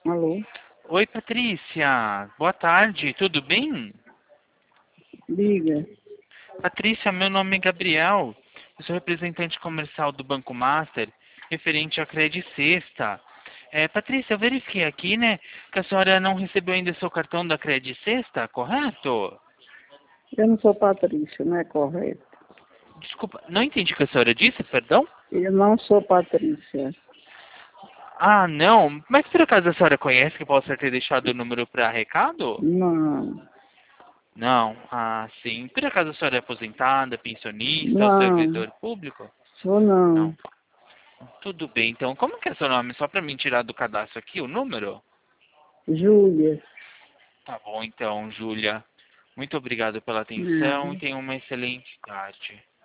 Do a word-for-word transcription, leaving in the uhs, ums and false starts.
Alô? Oi, Patrícia. Boa tarde. Tudo bem? Diga. Patrícia, meu nome é Gabriel. Eu sou representante comercial do Banco Master, referente à Credit Sexta. É, Patrícia, eu verifiquei aqui, né, que a senhora não recebeu ainda seu cartão da Credit Sexta, correto? Eu não sou Patrícia, não é correto? Desculpa, não entendi o que a senhora disse, perdão? Eu não sou Patrícia. Ah, não. Mas por acaso a senhora conhece que eu possa ter deixado o número para recado? Não. Não. Ah, sim. Por acaso a senhora é aposentada, pensionista ou Não. servidor público? Sou Não. não. Tudo bem, então. Como que é seu nome? Só para mim tirar do cadastro aqui o número? Júlia. Tá bom, então, Júlia. Muito obrigado pela atenção e Nada. tenha uma excelente tarde.